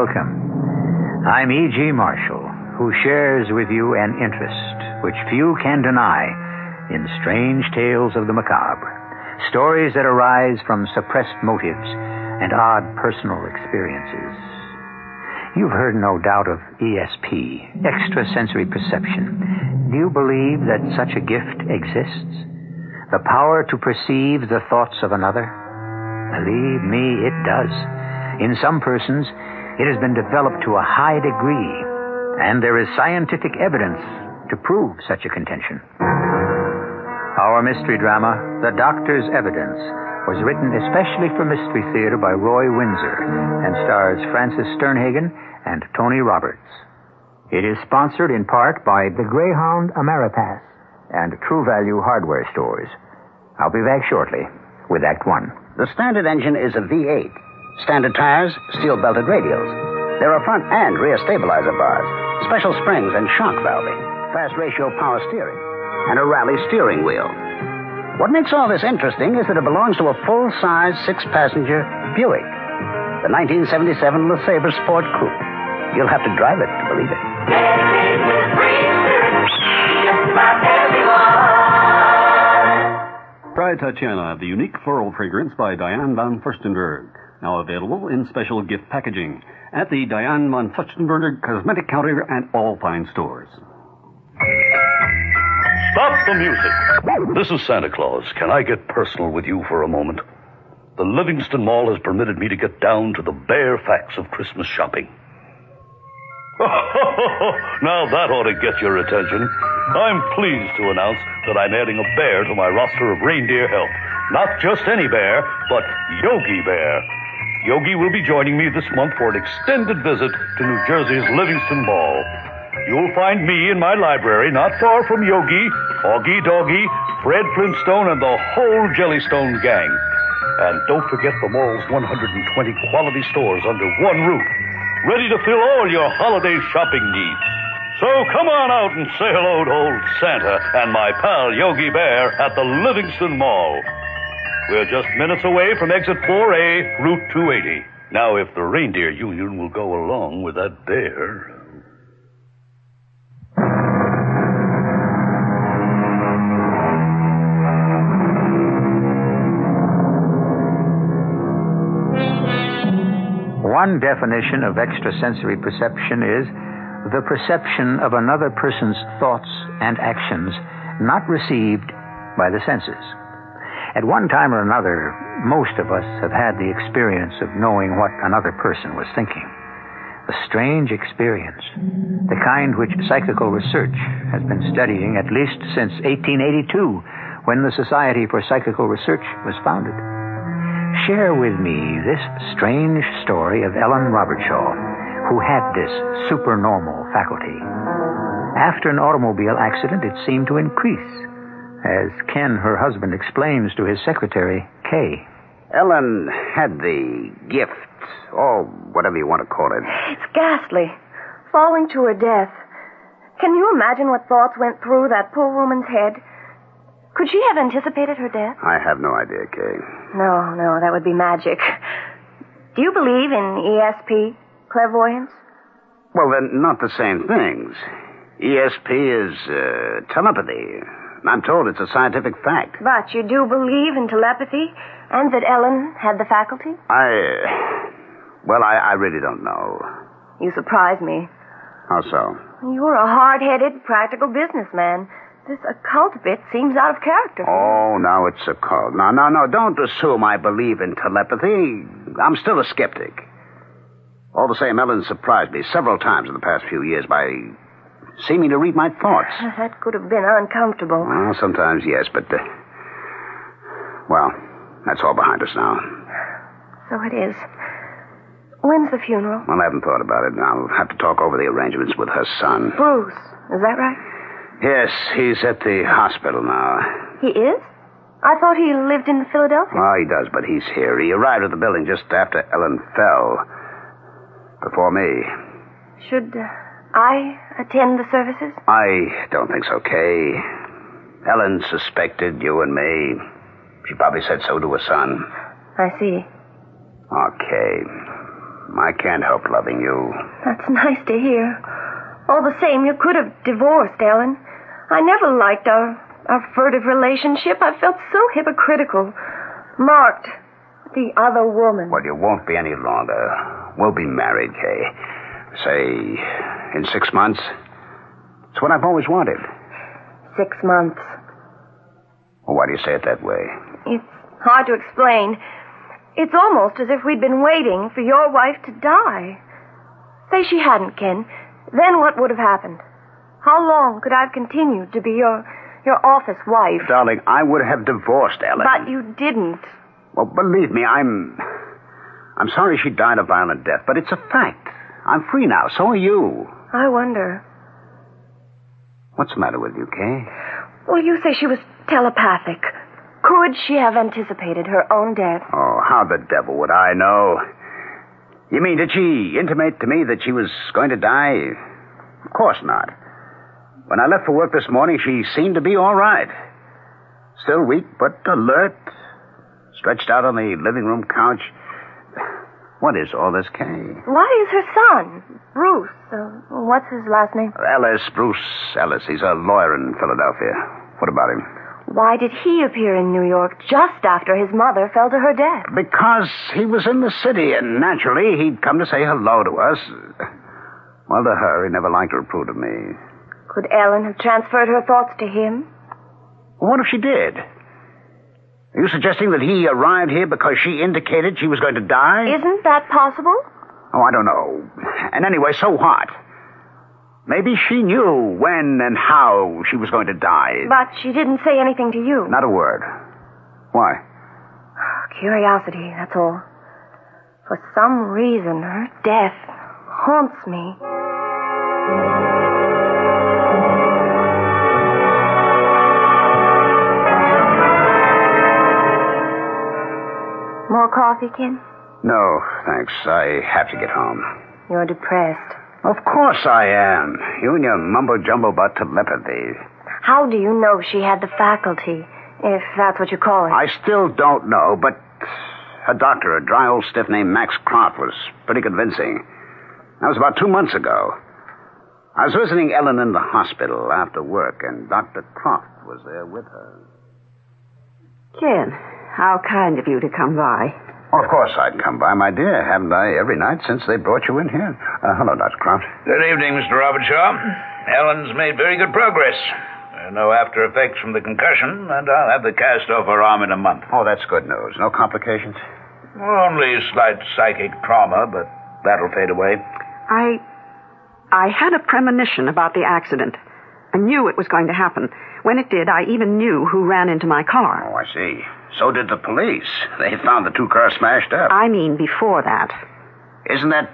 welcome. I'm E.G. Marshall, who shares with you an interest which few can deny in strange tales of the macabre. Stories that arise from suppressed motives and odd personal experiences. You've heard, no doubt, of ESP, extrasensory perception. Do you believe that such a gift exists? The power to perceive the thoughts of another? Believe me, it does. In some persons, it has been developed to a high degree, and there is scientific evidence to prove such a contention. Our mystery drama, The Doctor's Evidence, was written especially for Mystery Theater by Roy Windsor and stars Francis Sternhagen and Tony Roberts. It is sponsored in part by the Greyhound Ameripass and True Value Hardware Stores. I'll be back shortly with Act One. The standard engine is a V8. Standard tires, steel-belted radials. There are front and rear stabilizer bars, special springs and shock valving, fast-ratio power steering, and a rally steering wheel. What makes all this interesting is that it belongs to a full-size, six-passenger Buick, the 1977 LeSabre Sport Coupe. You'll have to drive it to believe it. Try Tatiana, the unique floral fragrance by Diane von Furstenberg. Now available in special gift packaging at the Diane von Furstenberg Cosmetic Counter at all fine stores. Stop the music. This is Santa Claus. Can I get personal with you for a moment? The Livingston Mall has permitted me to get down to the bare facts of Christmas shopping. Now that ought to get your attention. I'm pleased to announce that I'm adding a bear to my roster of reindeer help. Not just any bear, but Yogi Bear. Yogi will be joining me this month for an extended visit to New Jersey's Livingston Mall. You'll find me in my library not far from Yogi, Augie Doggy, Fred Flintstone, and the whole Jellystone gang. And don't forget the mall's 120 quality stores under one roof, ready to fill all your holiday shopping needs. So come on out and say hello to old Santa and my pal Yogi Bear at the Livingston Mall. We're just minutes away from exit 4A, Route 280. Now, if the reindeer union will go along with that bear... One definition of extrasensory perception is the perception of another person's thoughts and actions not received by the senses. At one time or another, most of us have had the experience of knowing what another person was thinking. A strange experience, the kind which psychical research has been studying at least since 1882, when the Society for Psychical Research was founded. Share with me this strange story of Ellen Robertshaw, who had this supernormal faculty. After an automobile accident, it seemed to increase, as Ken, her husband, explains to his secretary, Kay. Ellen had the gift, or whatever you want to call it. It's ghastly. Falling to her death. Can you imagine what thoughts went through that poor woman's head? Could she have anticipated her death? I have no idea, Kay. No, that would be magic. Do you believe in ESP, clairvoyance? Well, they're not the same things. ESP is telepathy. I'm told it's a scientific fact. But you do believe in telepathy and that Ellen had the faculty? I really don't know. You surprise me. How so? You're a hard-headed, practical businessman. This occult bit seems out of character. Oh, now it's occult. No, don't assume I believe in telepathy. I'm still a skeptic. All the same, Ellen surprised me several times in the past few years by seeming to read my thoughts. That could have been uncomfortable. Well, sometimes, yes, but... that's all behind us now. So it is. When's the funeral? Well, I haven't thought about it. I'll have to talk over the arrangements with her son. Bruce, is that right? Yes, he's at the hospital now. He is? I thought he lived in Philadelphia. Oh, he does, but he's here. He arrived at the building just after Ellen fell. Before me. Should I attend the services? I don't think so, Kay. Ellen suspected you and me. She probably said so to her son. I see. Okay. I can't help loving you. That's nice to hear. All the same, you could have divorced, Ellen. I never liked our furtive relationship. I felt so hypocritical. Marked with the other woman. Well, you won't be any longer. We'll be married, Kay. Say, in 6 months. It's what I've always wanted. 6 months. Well, why do you say it that way? It's hard to explain. It's almost as if we'd been waiting for your wife to die. Say she hadn't, Ken. Then what would have happened? How long could I have continued to be your office wife? Darling, I would have divorced Ellen. But you didn't. Well, believe me, I'm sorry she died a violent death, but it's a fact. I'm free now. So are you. I wonder. What's the matter with you, Kay? Well, you say she was telepathic. Could she have anticipated her own death? Oh, how the devil would I know? You mean, did she intimate to me that she was going to die? Of course not. When I left for work this morning, she seemed to be all right. Still weak, but alert. Stretched out on the living room couch. What is all this, Kay? Why is her son, Bruce, what's his last name? Bruce Ellis. He's a lawyer in Philadelphia. What about him? Why did he appear in New York just after his mother fell to her death? Because he was in the city, and naturally he'd come to say hello to us. Well, to her, he never liked to approve of me. Could Ellen have transferred her thoughts to him? Well, what if she did? Are you suggesting that he arrived here because she indicated she was going to die? Isn't that possible? Oh, I don't know. And anyway, so what? Maybe she knew when and how she was going to die. But she didn't say anything to you. Not a word. Why? Curiosity, that's all. For some reason, her death haunts me. More coffee, Ken? No, thanks. I have to get home. You're depressed. Of course I am. You and your mumbo-jumbo about telepathy. How do you know she had the faculty, if that's what you call it? I still don't know, but a doctor, a dry old stiff named Max Croft, was pretty convincing. That was about 2 months ago. I was visiting Ellen in the hospital after work, and Dr. Croft was there with her. Ken, how kind of you to come by. Well, of course I'd come by, my dear. Haven't I every night since they brought you in here? Hello, Dr. Croft. Good evening, Mr. Robertshaw. Ellen's made very good progress. There are no after effects from the concussion, and I'll have the cast off her arm in a month. Oh, that's good news. No complications? Only slight psychic trauma, but that'll fade away. I had a premonition about the accident. I knew it was going to happen. When it did, I even knew who ran into my car. Oh, I see. So did the police. They found the 2 cars smashed up. I mean before that. Isn't that,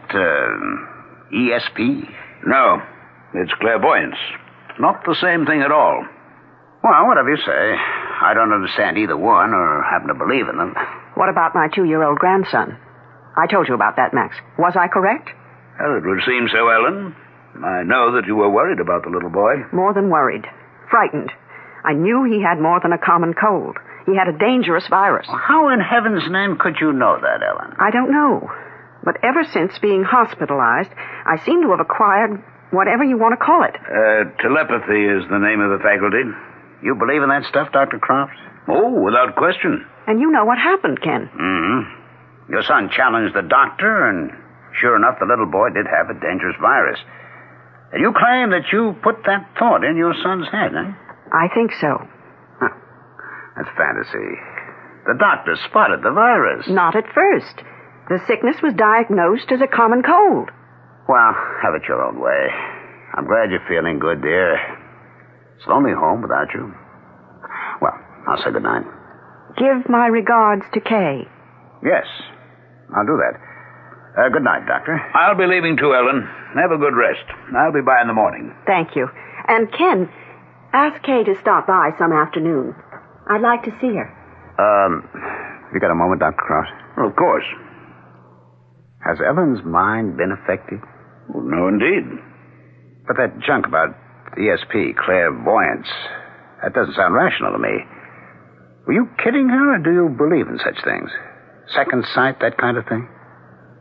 ESP? No, it's clairvoyance. Not the same thing at all. Well, whatever you say. I don't understand either one or happen to believe in them. What about my 2-year-old grandson? I told you about that, Max. Was I correct? Well, it would seem so, Ellen. I know that you were worried about the little boy. More than worried. Frightened. I knew he had more than a common cold. He had a dangerous virus. Well, how in heaven's name could you know that, Ellen? I don't know. But ever since being hospitalized, I seem to have acquired whatever you want to call it. Telepathy is the name of the faculty. You believe in that stuff, Dr. Croft? Oh, without question. And you know what happened, Ken. Mm-hmm. Your son challenged the doctor, and sure enough, the little boy did have a dangerous virus. And you claim that you put that thought in your son's head, eh? I think so. Huh. That's fantasy. The doctor spotted the virus. Not at first. The sickness was diagnosed as a common cold. Well, have it your own way. I'm glad you're feeling good, dear. It's lonely home without you. Well, I'll say goodnight. Give my regards to Kay. Yes, I'll do that. Good night, Doctor. I'll be leaving too, Ellen. Have a good rest. I'll be by in the morning. Thank you. And Ken, ask Kay to stop by some afternoon. I'd like to see her. You got a moment, Dr. Croft? Well, of course. Has Ellen's mind been affected? Well, no, indeed. But that junk about ESP, clairvoyance, that doesn't sound rational to me. Were you kidding her, or do you believe in such things? Second sight, that kind of thing?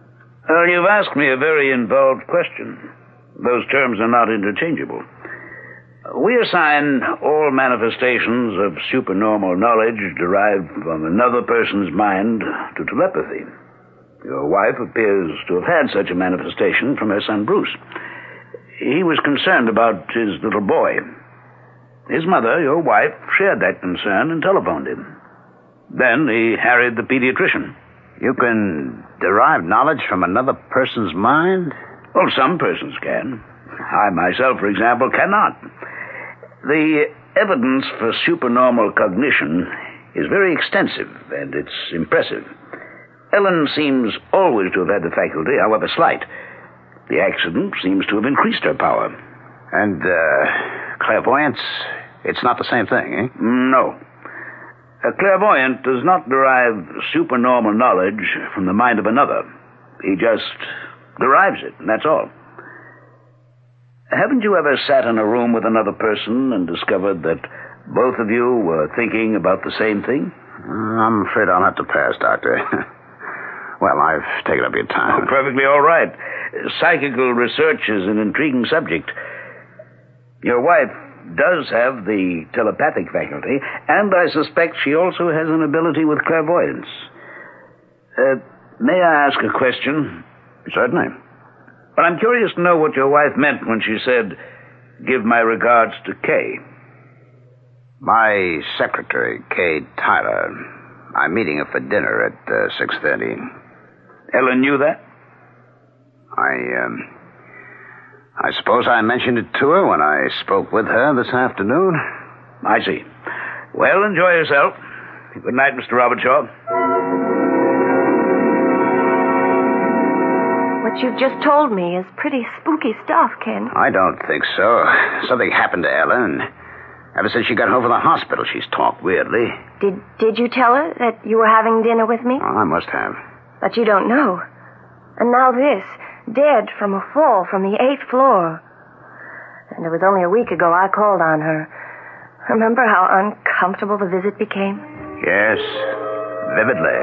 Well, you've asked me a very involved question. Those terms are not interchangeable. We assign all manifestations of supernormal knowledge derived from another person's mind to telepathy. Your wife appears to have had such a manifestation from her son Bruce. He was concerned about his little boy. His mother, your wife, shared that concern and telephoned him. Then he harried the pediatrician. You can derive knowledge from another person's mind? Well, some persons can. I myself, for example, cannot. The evidence for supernormal cognition is very extensive, and it's impressive. Ellen seems always to have had the faculty, however slight. The accident seems to have increased her power. And, clairvoyance, it's not the same thing, eh? No. A clairvoyant does not derive supernormal knowledge from the mind of another. He just derives it, and that's all. Haven't you ever sat in a room with another person and discovered that both of you were thinking about the same thing? I'm afraid I'll have to pass, Doctor. Well, I've taken up your time. Oh, perfectly all right. Psychical research is an intriguing subject. Your wife does have the telepathic faculty, and I suspect she also has an ability with clairvoyance. May I ask a question? Certainly. But I'm curious to know what your wife meant when she said, "Give my regards to Kay." My secretary, Kay Tyler. I'm meeting her for dinner at 6:30. Ellen knew that? I suppose I mentioned it to her when I spoke with her this afternoon. I see. Well, enjoy yourself. Good night, Mr. Robertshaw. What you've just told me is pretty spooky stuff, Ken. I don't think so. Something happened to Ellen. Ever since she got home from the hospital, she's talked weirdly. Did you tell her that you were having dinner with me? Oh, I must have. But you don't know. And now this, dead from a fall from the 8th floor. And it was only a week ago I called on her. Remember how uncomfortable the visit became? Yes, vividly.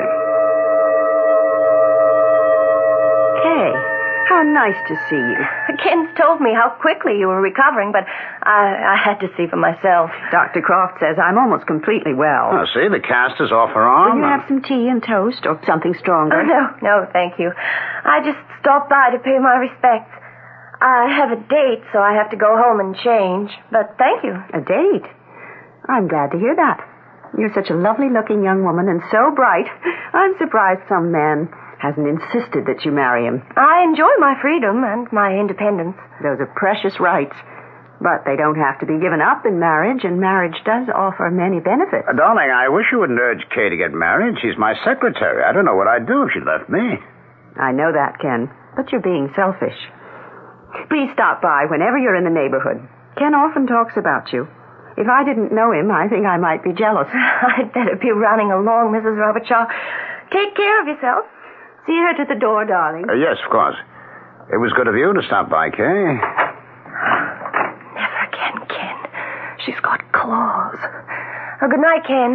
Kay, how nice to see you. Ken's told me how quickly you were recovering, but I had to see for myself. Dr. Croft says I'm almost completely well. Oh, see, the cast is off her arm. Will you have some tea and toast or something stronger? Oh, no, thank you. I just stopped by to pay my respects. I have a date, so I have to go home and change. But thank you. A date? I'm glad to hear that. You're such a lovely-looking young woman and so bright. I'm surprised some man hasn't insisted that you marry him. I enjoy my freedom and my independence. Those are precious rights. But they don't have to be given up in marriage, and marriage does offer many benefits. Darling, I wish you wouldn't urge Kay to get married. She's my secretary. I don't know what I'd do if she left me. I know that, Ken, but you're being selfish. Please stop by whenever you're in the neighborhood. Ken often talks about you. If I didn't know him, I think I might be jealous. I'd better be running along, Mrs. Robertshaw. Take care of yourself. See her to the door, darling. Yes, of course. It was good of you to stop by, Kay. Never again, Ken. She's got claws. Oh, good night, Ken.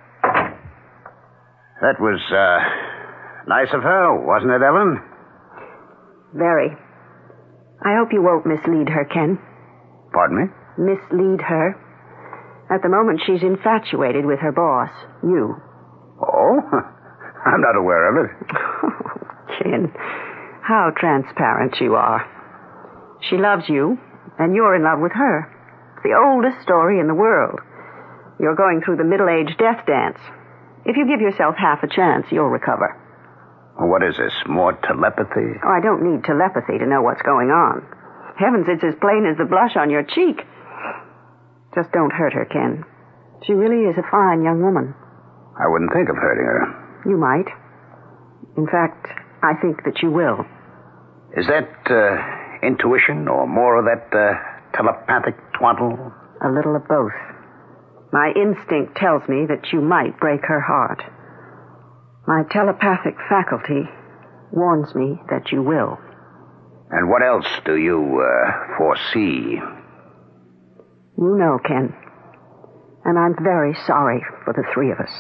That was, nice of her, wasn't it, Ellen? Very. I hope you won't mislead her, Ken. Pardon me? Mislead her. At the moment, she's infatuated with her boss, you. Oh? I'm not aware of it. Ken, how transparent you are. She loves you, and you're in love with her. It's the oldest story in the world. You're going through the middle-aged death dance. If you give yourself half a chance, you'll recover. What is this, more telepathy? Oh, I don't need telepathy to know what's going on. Heavens, it's as plain as the blush on your cheek. Just don't hurt her, Ken. She really is a fine young woman. I wouldn't think of hurting her. You might. In fact, I think that you will. Is that, intuition or more of that, telepathic twaddle? A little of both. My instinct tells me that you might break her heart. My telepathic faculty warns me that you will. And what else do you, foresee? You know, Ken. And I'm very sorry for the three of us.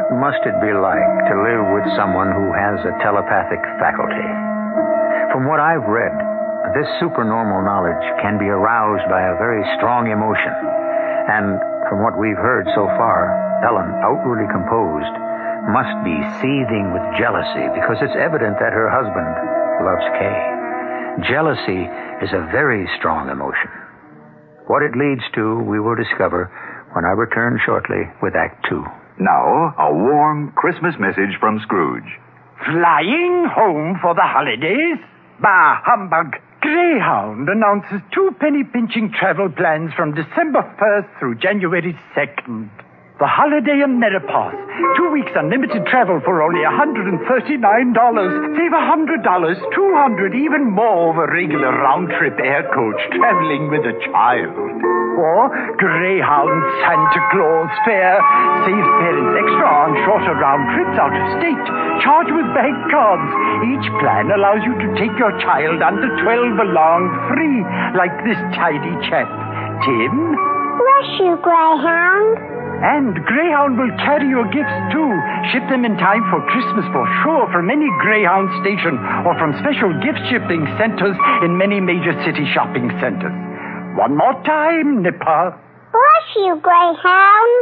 What must it be like to live with someone who has a telepathic faculty? From what I've read, this supernormal knowledge can be aroused by a very strong emotion. And from what we've heard so far, Ellen, outwardly composed, must be seething with jealousy because it's evident that her husband loves Kay. Jealousy is a very strong emotion. What it leads to, we will discover when I return shortly with Act 2. Now, a warm Christmas message from Scrooge. Flying home for the holidays? Bah, humbug. Greyhound announces 2 penny-pinching travel plans from December 1st through January 2nd. The Holiday Ameripass. 2 weeks unlimited travel for only $139. Save $100, $200, even more over regular round-trip air coach traveling with a child. Or Greyhound Santa Claus Fair. Saves parents extra on shorter round trips out of state. Charge with bank cards. Each plan allows you to take your child under 12 along free, like this tidy chap. Tim? Bless you, Greyhound. And Greyhound will carry your gifts, too. Ship them in time for Christmas for sure from any Greyhound station or from special gift shipping centers in many major city shopping centers. One more time, Nipper. Bless you, Greyhound.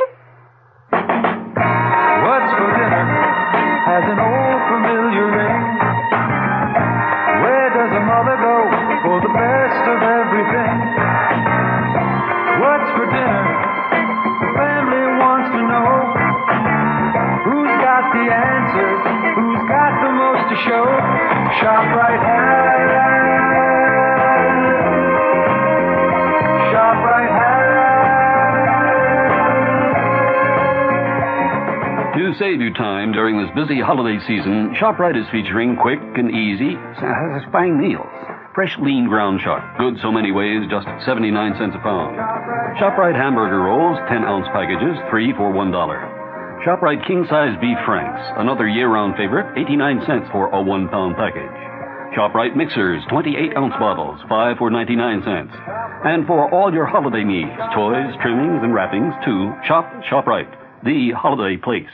What's for dinner has an old familiar ring. Where does a mother go for the best of everything? What's for dinner? The family wants to know. Who's got the answers? Who's got the most to show? ShopRite has. ShopRite has. To save you time during this busy holiday season, ShopRite is featuring quick and easy, satisfying meals. Fresh lean ground chuck, good so many ways, just 79 cents a pound. ShopRite hamburger rolls, 10-ounce packages, 3 for $1. ShopRite king-size beef franks, another year-round favorite, 89 cents for a 1-pound package. ShopRite mixers, 28-ounce bottles, 5 for 99 cents. And for all your holiday needs, toys, trimmings, and wrappings, too, ShopRite, the holiday place.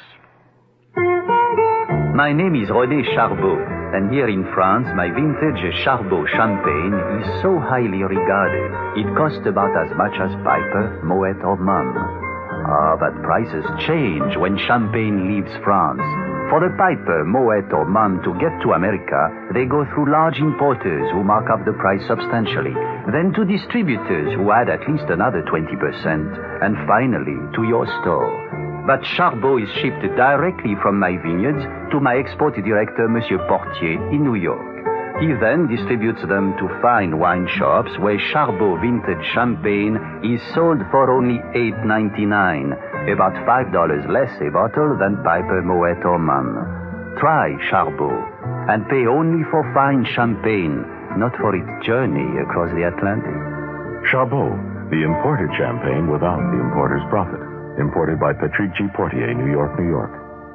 My name is René Charbot, and here in France, my vintage Charbot champagne is so highly regarded. It costs about as much as Piper, Moet, or Mumm. But prices change when champagne leaves France. For the Piper, Moet, or Mumm to get to America, they go through large importers who mark up the price substantially, then to distributors who add at least another 20%, and finally to your store. But Charbot is shipped directly from my vineyards to my export director, Monsieur Portier, in New York. He then distributes them to fine wine shops where Charbot vintage champagne is sold for only $8.99, about $5 less a bottle than Piper, Moet, or Mumm. Try Charbot and pay only for fine champagne, not for its journey across the Atlantic. Charbot, the imported champagne without the importer's profit. Imported by Patrick G. Portier, New York, New York.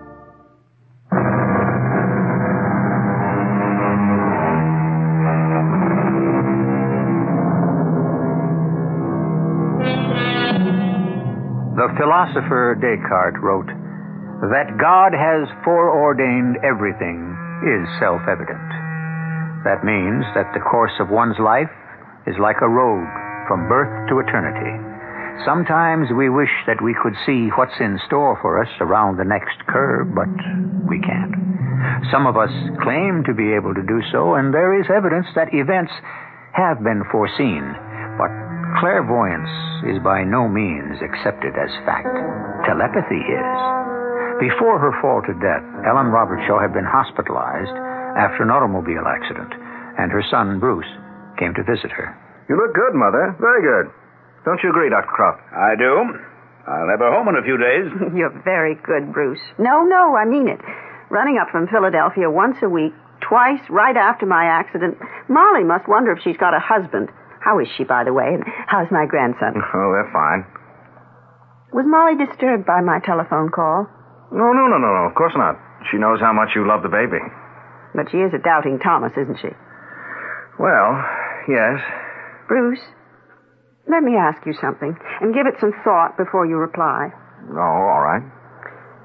The philosopher Descartes wrote, "That God has foreordained everything is self-evident." That means that the course of one's life is like a road from birth to eternity. Sometimes we wish that we could see what's in store for us around the next curve, but we can't. Some of us claim to be able to do so, and there is evidence that events have been foreseen. But clairvoyance is by no means accepted as fact. Telepathy is. Before her fall to death, Ellen Robertshaw had been hospitalized after an automobile accident, and her son, Bruce, came to visit her. You look good, Mother. Very good. Don't you agree, Dr. Croft? I do. I'll have her home in a few days. You're very good, Bruce. No, I mean it. Running up from Philadelphia once a week, twice right after my accident. Molly must wonder if she's got a husband. How is she, by the way? And how's my grandson? Oh, they're fine. Was Molly disturbed by my telephone call? No. Of course not. She knows how much you love the baby. But she is a doubting Thomas, isn't she? Well, yes. Bruce, let me ask you something, and give it some thought before you reply. Oh, all right.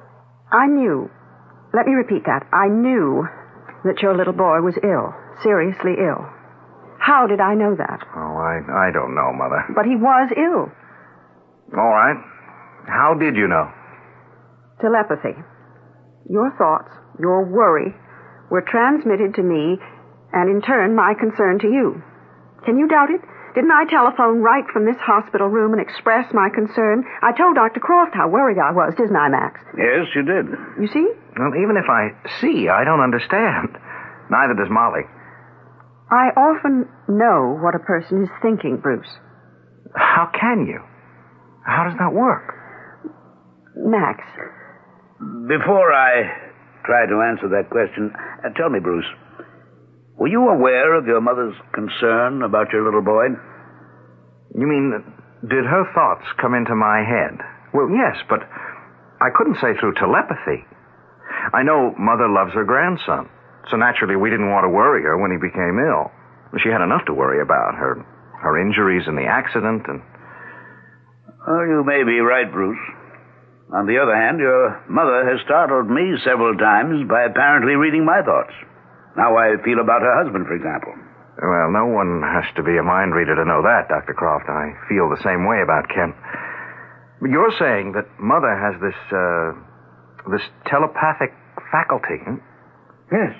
I knew. Let me repeat that. I knew that your little boy was ill, seriously ill. How did I know that? Oh, I don't know, Mother. But he was ill. All right. How did you know? Telepathy. Your thoughts, your worry, were transmitted to me, and in turn, my concern to you. Can you doubt it? Didn't I telephone right from this hospital room and express my concern? I told Dr. Croft how worried I was, didn't I, Max? Yes, you did. You see? Well, even if I see, I don't understand. Neither does Molly. I often know what a person is thinking, Bruce. How can you? How does that work? Max. Before I try to answer that question, tell me, Bruce, were you aware of your mother's concern about your little boy? You mean, did her thoughts come into my head? Well, yes, but I couldn't say through telepathy. I know Mother loves her grandson, so naturally we didn't want to worry her when he became ill. She had enough to worry about, her injuries and the accident and... Well, you may be right, Bruce. On the other hand, your mother has startled me several times by apparently reading my thoughts. How I feel about her husband, for example. Well, no one has to be a mind reader to know that, Dr. Croft. I feel the same way about Kent. But you're saying that Mother has this telepathic faculty, huh? Yes.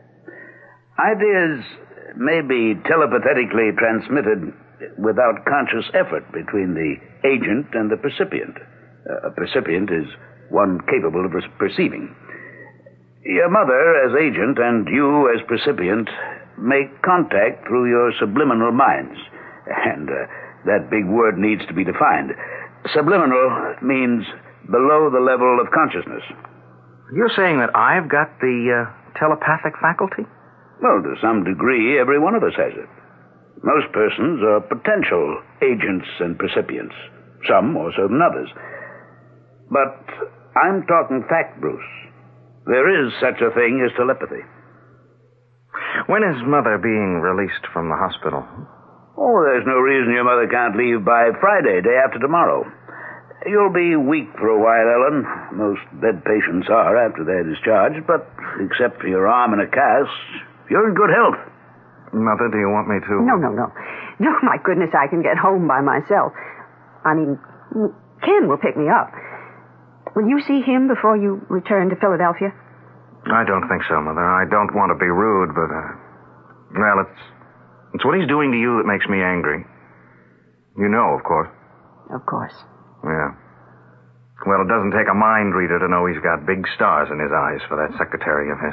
Ideas may be telepathetically transmitted without conscious effort between the agent and the percipient. A percipient is one capable of perceiving. Your mother as agent and you as percipient make contact through your subliminal minds. And that big word needs to be defined. Subliminal means below the level of consciousness. You're saying that I've got the telepathic faculty? Well, to some degree, every one of us has it. Most persons are potential agents and percipients. Some more so than others. But I'm talking fact, Bruce. There is such a thing as telepathy. When is Mother being released from the hospital? Oh, there's no reason your mother can't leave by Friday, day after tomorrow. You'll be weak for a while, Ellen. Most bed patients are after they're discharged, but except for your arm in a cast, you're in good health. Mother, do you want me to... No, my goodness, I can get home by myself. I mean, Ken will pick me up. Will you see him before you return to Philadelphia? I don't think so, Mother. I don't want to be rude, but, well, it's what he's doing to you that makes me angry. You know, of course. Of course. Yeah. Well, it doesn't take a mind reader to know he's got big stars in his eyes for that secretary of his.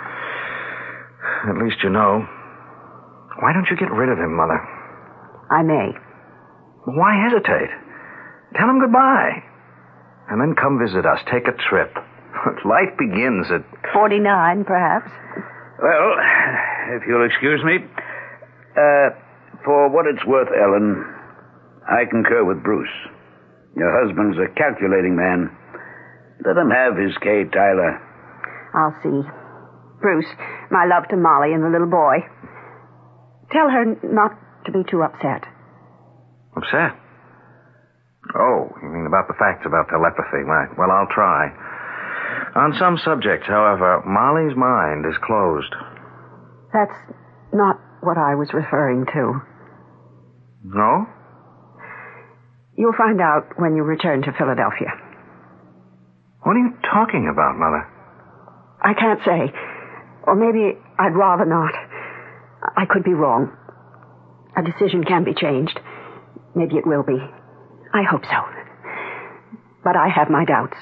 At least you know. Why don't you get rid of him, Mother? I may. Why hesitate? Tell him goodbye. And then come visit us. Take a trip. Life begins at... 49, perhaps. Well, if you'll excuse me, for what it's worth, Ellen, I concur with Bruce. Your husband's a calculating man. Let him have his Kay, Tyler. I'll see. Bruce, my love to Molly and the little boy. Tell her not to be too upset. Upset? Oh, you mean about the facts about telepathy, right? Well, I'll try. On some subjects, however, Molly's mind is closed. That's not what I was referring to. No? You'll find out when you return to Philadelphia. What are you talking about, Mother? I can't say. Or maybe I'd rather not. I could be wrong. A decision can be changed. Maybe it will be. I hope so. But I have my doubts.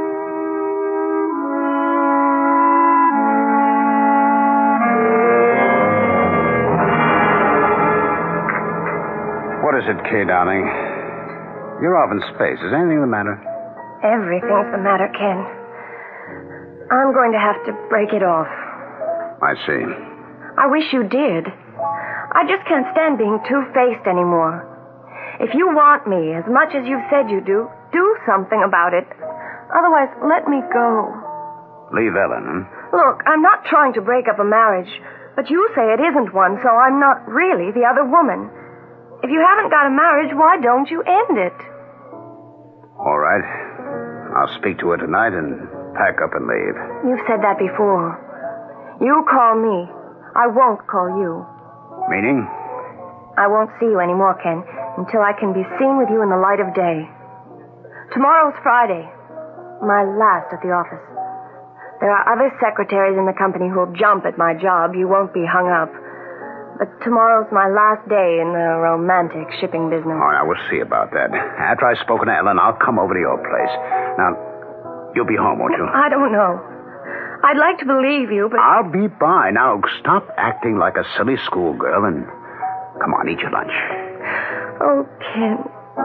What is it, Kay, darling? You're off in space. Is anything the matter? Everything's the matter, Ken. I'm going to have to break it off. I see. I wish you did. I just can't stand being two-faced anymore. If you want me as much as you've said you do something about it. Otherwise, let me go. Leave Ellen, huh? Look, I'm not trying to break up a marriage, but you say it isn't one, so I'm not really the other woman. If you haven't got a marriage, why don't you end it? All right. I'll speak to her tonight and pack up and leave. You've said that before. You call me. I won't call you. Meaning? I won't see you anymore, Ken, until I can be seen with you in the light of day. Tomorrow's Friday. My last at the office. There are other secretaries in the company who'll jump at my job. You won't be hung up. But tomorrow's my last day in the romantic shipping business. Oh, now, we'll see about that. After I've spoken to Ellen, I'll come over to your place. Now, you'll be home, won't you? I don't know. I'd like to believe you, but... I'll be by. Now, stop acting like a silly schoolgirl and come on, eat your lunch. Oh, Ken.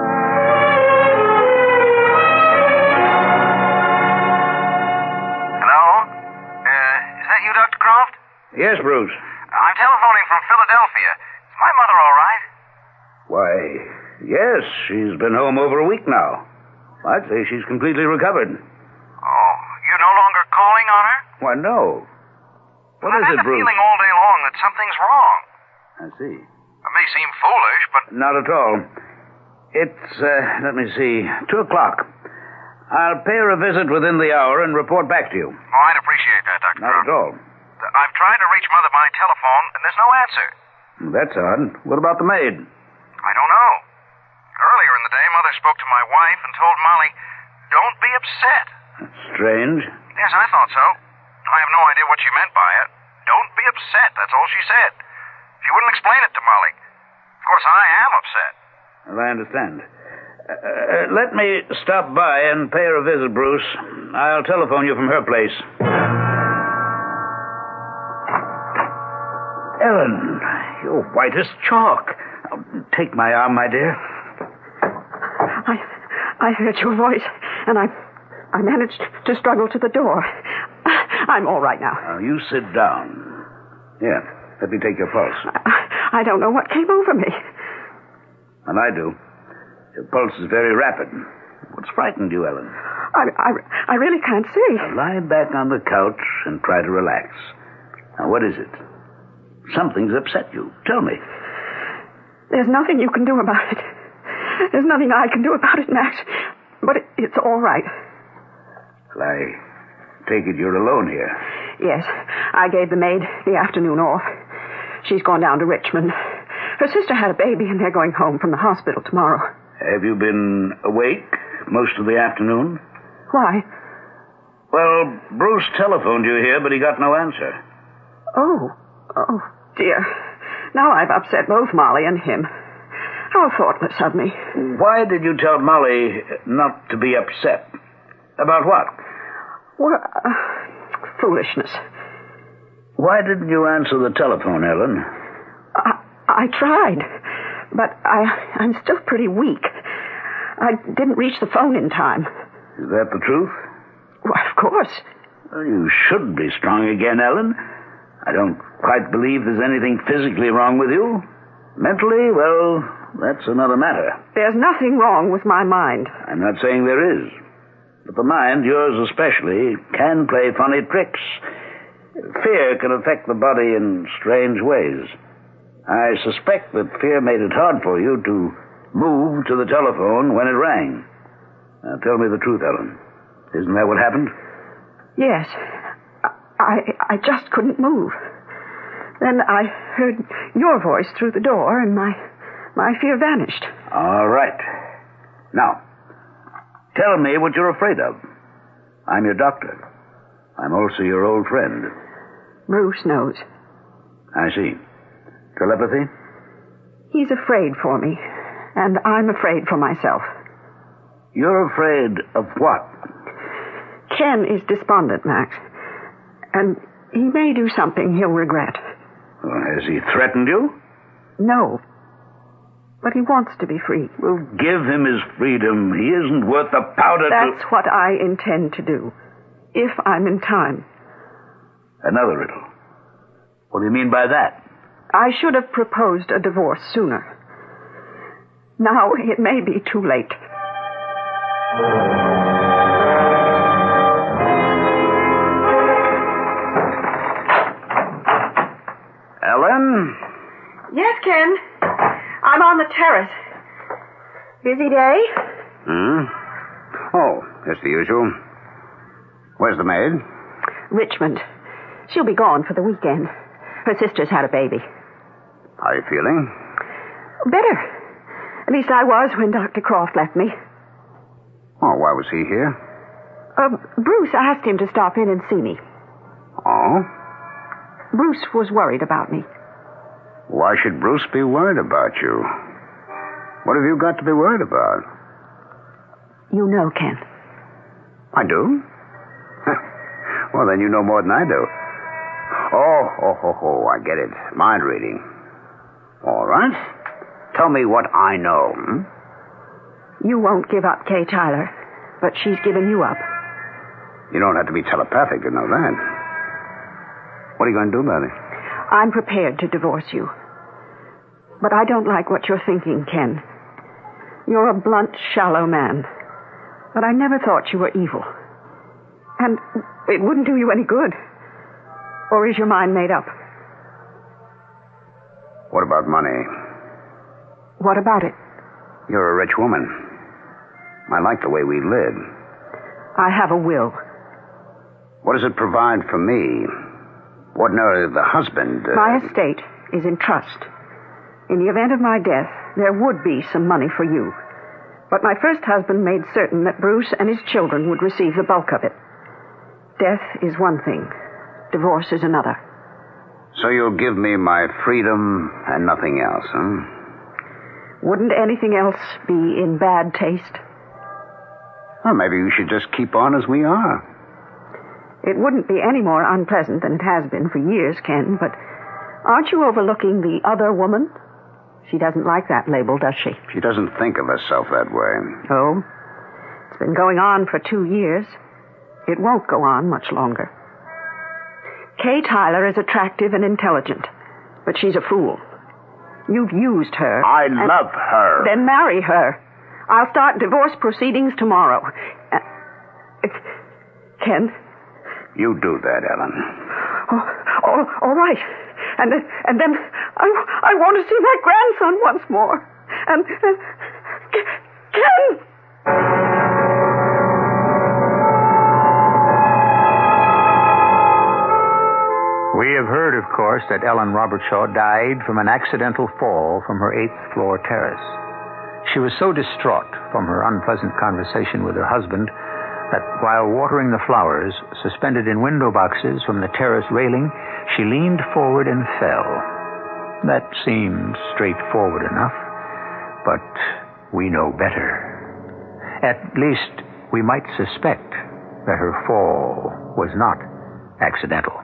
Hello? Is that you, Dr. Croft? Yes, Bruce. I'm telephoning from Philadelphia. Is my mother all right? Why, yes, she's been home over a week now. I'd say she's completely recovered. Oh, you're no longer calling on her? Why, no. What is it, I've had the Bruce? feeling all day long that something's wrong. I see. It may seem foolish, but... Not at all. It's, let me see, 2 o'clock. I'll pay her a visit within the hour and report back to you. Oh, I'd appreciate that, Dr. Not Croft. at all. I've tried to reach Mother by telephone, and there's no answer. That's odd. What about the maid? I don't know. Earlier in the day, Mother spoke to my wife and told Molly, don't be upset. That's strange. Yes, I thought so. I have no idea what she meant by it. Don't be upset, that's all she said. She wouldn't explain it to Molly. Of course, I am upset. Well, I understand. Let me stop by and pay her a visit, Bruce. I'll telephone you from her place. Ellen, you're white as chalk. Take my arm, my dear. I heard your voice, and I managed to struggle to the door. I'm all right now. Now, you sit down. Here, let me take your pulse. I don't know what came over me. And I do. Your pulse is very rapid. What's frightened you, Ellen? I really can't see. Now, lie back on the couch and try to relax. Now, what is it? Something's upset you. Tell me. There's nothing you can do about it. There's nothing I can do about it, Max. But it's all right. Well, I take it you're alone here. Yes. I gave the maid the afternoon off. She's gone down to Richmond. Her sister had a baby, and they're going home from the hospital tomorrow. Have you been awake most of the afternoon? Why? Well, Bruce telephoned you here, but he got no answer. Oh, dear. Now I've upset both Molly and him. How thoughtless of me. Why did you tell Molly not to be upset? About what? Well, foolishness. Why didn't you answer the telephone, Ellen? I tried, but I'm still pretty weak. I didn't reach the phone in time. Is that the truth? Well, of course. Well, you should be strong again, Ellen. I don't quite believe there's anything physically wrong with you. Mentally, well, that's another matter. There's nothing wrong with my mind. I'm not saying there is. But the mind, yours especially, can play funny tricks. Fear can affect the body in strange ways. I suspect that fear made it hard for you to move to the telephone when it rang. Now, tell me the truth, Ellen. Isn't that what happened? Yes. I just couldn't move. Then I heard your voice through the door, and my fear vanished. All right. Now, tell me what you're afraid of. I'm your doctor. I'm also your old friend. Bruce knows. I see. Telepathy? He's afraid for me, and I'm afraid for myself. You're afraid of what? Ken is despondent, Max. And he may do something he'll regret. Well, has he threatened you? No. But he wants to be free. Well, give him his freedom. He isn't worth the powder That's what I intend to do. If I'm in time. Another riddle. What do you mean by that? I should have proposed a divorce sooner. Now it may be too late. Ellen? Yes, Ken. I'm on the terrace. Busy day? Oh, just the usual. Where's the maid? Richmond. She'll be gone for the weekend. Her sister's had a baby. How are you feeling? Better. At least I was when Dr. Croft left me. Oh, why was he here? Bruce asked him to stop in and see me. Oh? Bruce was worried about me. Why should Bruce be worried about you? What have you got to be worried about? You know, Ken. I do? Well, then you know more than I do. Oh, I get it. Mind reading. All right. Tell me what I know. You won't give up Kay Tyler, but she's given you up. You don't have to be telepathic to know that. What are you going to do about it? I'm prepared to divorce you. But I don't like what you're thinking, Ken. You're a blunt, shallow man. But I never thought you were evil. And it wouldn't do you any good. Or is your mind made up? What about money? What about it? You're a rich woman. I like the way we live. I have a will. What does it provide for me? Ordinarily, the husband... My estate is in trust. In the event of my death, there would be some money for you. But my first husband made certain that Bruce and his children would receive the bulk of it. Death is one thing. Divorce is another. So you'll give me my freedom and nothing else, huh? Wouldn't anything else be in bad taste? Well, maybe we should just keep on as we are. It wouldn't be any more unpleasant than it has been for years, Ken, but aren't you overlooking the other woman? She doesn't like that label, does she? She doesn't think of herself that way. Oh? It's been going on for 2 years. It won't go on much longer. Kay Tyler is attractive and intelligent, but she's a fool. You've used her. I love her. Then marry her. I'll start divorce proceedings tomorrow. Ken? You do that, Ellen. Oh, all right. And then I want to see my grandson once more. And Ken! We have heard, of course, that Ellen Robertshaw died from an accidental fall from her 8th floor terrace. She was so distraught from her unpleasant conversation with her husband that while watering the flowers suspended in window boxes from the terrace railing, she leaned forward and fell. That seemed straightforward enough, but we know better. At least we might suspect that her fall was not accidental.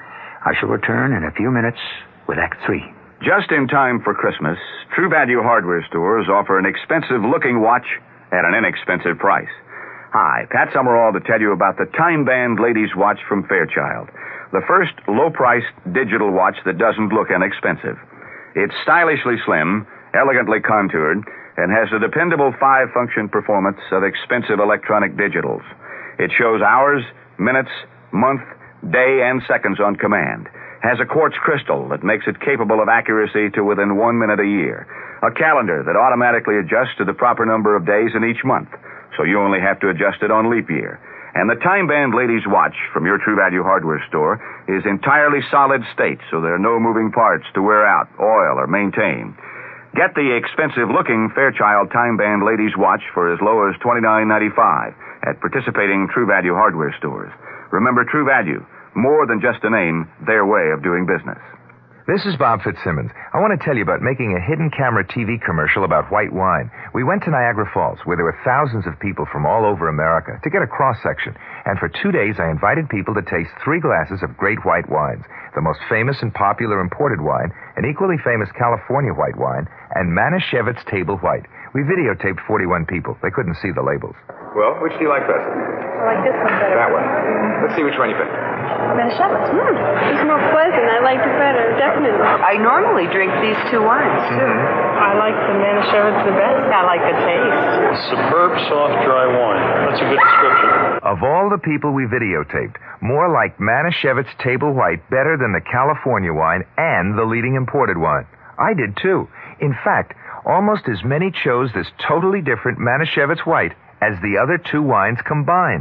I shall return in a few minutes with Act 3. Just in time for Christmas, True Value hardware stores offer an expensive-looking watch at an inexpensive price. Hi, Pat Summerall to tell you about the Time Band Ladies Watch from Fairchild, the first low-priced digital watch that doesn't look inexpensive. It's stylishly slim, elegantly contoured, and has the dependable 5-function performance of expensive electronic digitals. It shows hours, minutes, month, day, and seconds on command. Has a quartz crystal that makes it capable of accuracy to within 1 minute a year. A calendar that automatically adjusts to the proper number of days in each month, so you only have to adjust it on leap year. And the Time Band Ladies Watch from your True Value hardware store is entirely solid state, so there are no moving parts to wear out, oil, or maintain. Get the expensive-looking Fairchild Time Band Ladies Watch for as low as $29.95 at participating True Value hardware stores. Remember, True Value, more than just a name, their way of doing business. This is Bob Fitzsimmons. I want to tell you about making a hidden camera TV commercial about white wine. We went to Niagara Falls, where there were thousands of people from all over America, to get a cross-section. And for 2 days, I invited people to taste 3 glasses of great white wines, the most famous and popular imported wine, an equally famous California white wine, and Manischewitz Table White. We videotaped 41 people. They couldn't see the labels. Well, which do you like best? I like this one better. That one. Let's see which one you pick. Manischewitz. It's more pleasant. I like it better, definitely. I normally drink these 2 wines, too. I like the Manischewitz the best. I like the taste. Superb, soft, dry wine. That's a good description. Of all the people we videotaped, more like Manischewitz Table White better than the California wine and the leading imported wine. I did, too. In fact, almost as many chose this totally different Manischewitz White as the other 2 wines combined.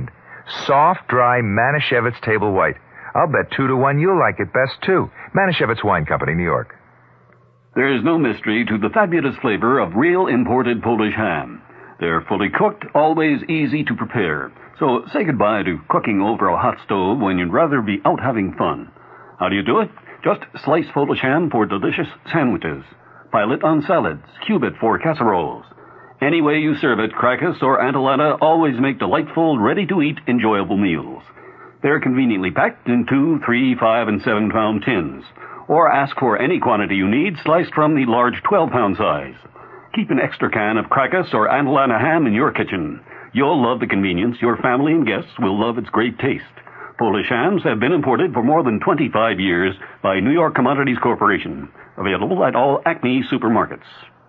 Soft, dry Manischewitz Table White. I'll bet 2-1 you'll like it best, too. Manischewitz Wine Company, New York. There is no mystery to the fabulous flavor of real imported Polish ham. They're fully cooked, always easy to prepare. So say goodbye to cooking over a hot stove when you'd rather be out having fun. How do you do it? Just slice Polish ham for delicious sandwiches. Pile it on salads. Cube it for casseroles. Any way you serve it, Krakus or Antolana always make delightful, ready-to-eat, enjoyable meals. They're conveniently packed in 2, 3, 5, and 7-pound tins. Or ask for any quantity you need, sliced from the large 12-pound size. Keep an extra can of Krakus or Antolana ham in your kitchen. You'll love the convenience. Your family and guests will love its great taste. Polish hams have been imported for more than 25 years by New York Commodities Corporation. Available at all Acme supermarkets.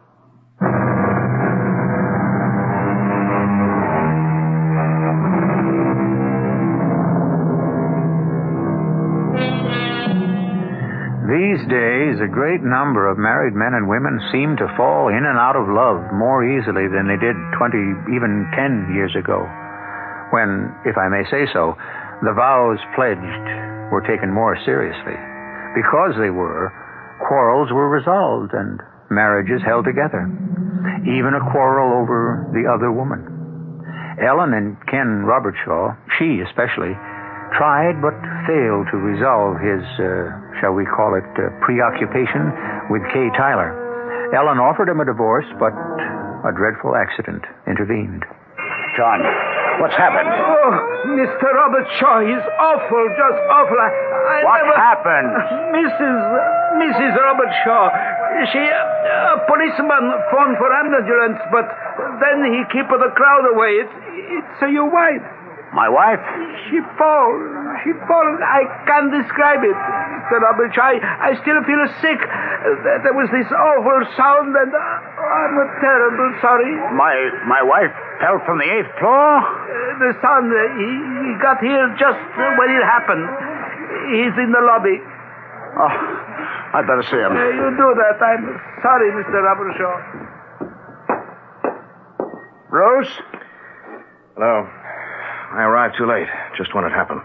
These days, a great number of married men and women seem to fall in and out of love more easily than they did 20, even 10 years ago, when, if I may say so, the vows pledged were taken more seriously. Because they were, quarrels were resolved and marriages held together, even a quarrel over the other woman. Ellen and Ken Robertshaw, she especially, tried but failed to resolve his, shall we call it, preoccupation with Kay Tyler. Ellen offered him a divorce, but a dreadful accident intervened. John, what's happened? Oh, Mr. Robert Shaw, he's awful, just awful. What happened? Mrs. Robert Shaw, she, a policeman phoned for ambulance, but then he kept the crowd away. It's your wife. My wife? She fall. I can't describe it, Mr. Robert Shaw. I still feel sick. There was this awful sound, and I'm terrible sorry. My wife fell from the 8th floor? The son, he got here just when it happened. He's in the lobby. Oh, I'd better see him. You do that. I'm sorry, Mr. Robert Shaw. Rose? Hello. I arrived too late, just when it happened.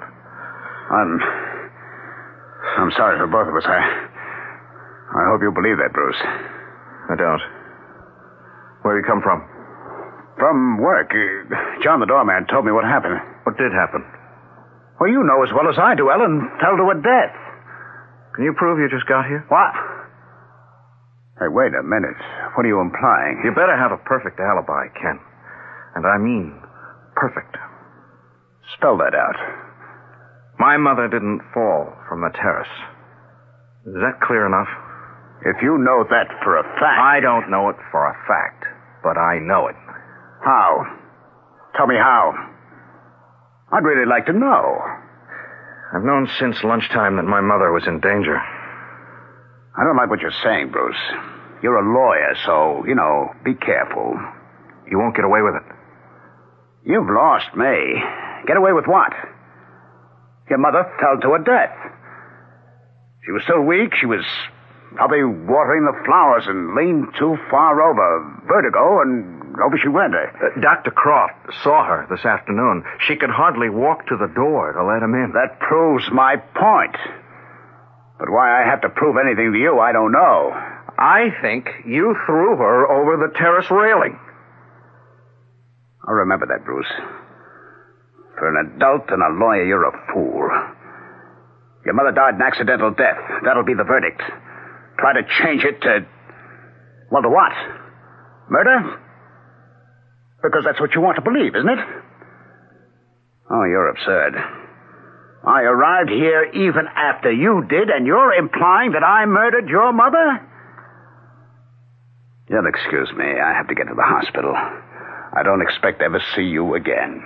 I'm sorry for both of us. I hope you believe that, Bruce. I don't. Where you come from? From work. John the doorman told me what happened. What did happen? Well, you know as well as I do. Ellen fell to her death. Can you prove you just got here? What? Hey, wait a minute. What are you implying? You better have a perfect alibi, Ken. And I mean perfect. Spell that out. My mother didn't fall from the terrace. Is that clear enough? If you know that for a fact... I don't know it for a fact, but I know it. How? Tell me how. I'd really like to know. I've known since lunchtime that my mother was in danger. I don't like what you're saying, Bruce. You're a lawyer, so, be careful. You won't get away with it. You've lost me. Get away with what? Your mother fell to her death. She was so weak, she was probably watering the flowers and leaned too far over. Vertigo, and over she went. Dr. Croft saw her this afternoon. She could hardly walk to the door to let him in. That proves my point. But why I have to prove anything to you, I don't know. I think you threw her over the terrace railing. I'll remember that, Bruce. For an adult and a lawyer, you're a fool. Your mother died an accidental death. That'll be the verdict. Try to change it to... well, to what? Murder? Because that's what you want to believe, isn't it? Oh, you're absurd. I arrived here even after you did, and you're implying that I murdered your mother? You'll excuse me. I have to get to the hospital. I don't expect to ever see you again.